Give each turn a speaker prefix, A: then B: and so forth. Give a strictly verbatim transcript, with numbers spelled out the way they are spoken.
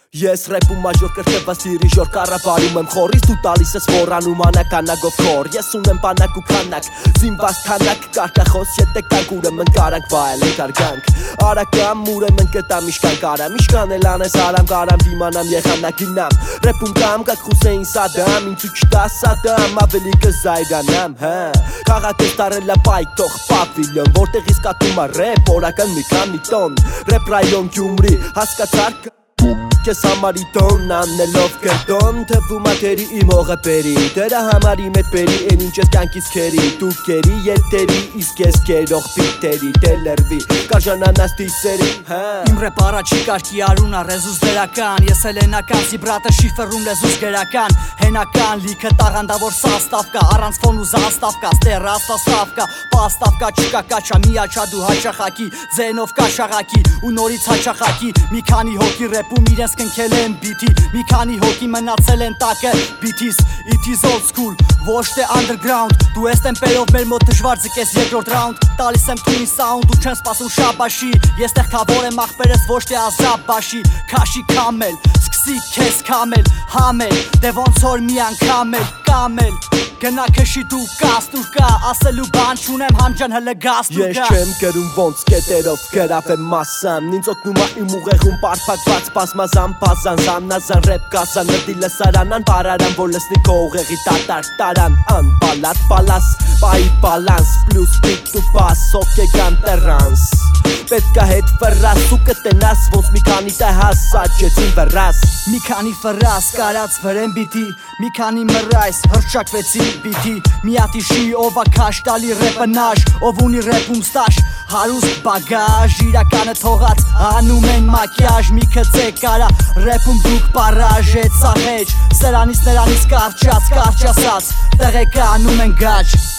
A: Ես ռեպում մաժոր կրթված դիրիժոր կառավարում եմ խորից Դու տալիս ես որանում անականակով քոր Ես ունեմ բանակ ու քանակ Զինված թանակ կարկախոս ետեկանք Ուրեմն կարանք վայելենք արգանք Արակամ ուրեմն կտամ իշկան կարամ Իշկան էլ անես արամ կարամ դիմանամ եղանակինամ Ռեպում կամ կակ Խուսեին Սադամ Ինձ ու չտա Սադամ ավելի կզայրանամ Քաղաք ես տարել է պայթող պավիլյոն Որտեղից կատում է ռեպ օրական մի քանի տոն Ռեպ ռայոն Գյումրի հասկացար Կես համարի տոն աննելով կրտոն Թվում ատերի իմ հողը բերի Դրա համարի մետ բերի են ինչ ես կյանքից կերի Դու կերի ելտերի իսկ ես կերող պիտերի Դելերվի կարժանանաս դիսերի
B: Իմ ռեպ առաջի կարգի արունա ռեզուս դերական Ես հելենական զիբրատը շիֆրում լեզուս գերական Հենական լիքը տաղանդավոր սաստավկա Առանց ֆոն ու զաստավկա ստեր աստաստավկա Պաստավկա չկա կաչա միաչա դու հաչախակի Ձենով կաշաղակի ու նորից հաչախակի Մի քանի հոգի ռեպում իրենց կնքել են բիթի Մի քանի հոգի մնացել են տակը բիթիս It is old school, ոչ թե underground Դու ես տեմպերով մեր մոտ դժվար ձգես երկրորդ round Տալիս եմ թունի sound ու չեմ սպասում շաբաշի Ես տեղքավոր եմ ախպերս ոչ թե ազաբաշի Քաշի կամել, սկսի քեզ կամել, համել Դե ոնց որ մի անգամ էլ, կամել Գնա քշի դու կաստուր կա Ասելու բան չունեմ համջան հլը գաստուր կա
A: Ես չեմ կրում ոնց կետերով գրավեմ մասամ Ինձ օգնում է իմ ուղեղում պարփակված բազմազան բազան Զանազան ռեպ կազան նդի լսարանան Բարարան որ լսնի քո ուղեղի տատար տարան Անբալատ բալաս Բայ բալանս Պլյուս պիտ ու բաս Հոկեգան տերանս Պետք է հետ վրաս ու կտենաս Ոնց մի քանի տե հասաճեցին վրաս
B: Մի քանի վրաս կարած վրեն բիթի Մի քանի մռայս հրճակվեցի բիթի Միատիշի ով ա քաշ տալի ռեպը նաշ Ով ունի ռեպում ստաշ Հարուստ բագաժ իրականը թողած Անում են մակյաժ մի քծե կարա Ռեպում դուք պարաժ է ծաղեջ Սրանից նրանից կարճած կարճասած Տեղեկանում են գաջ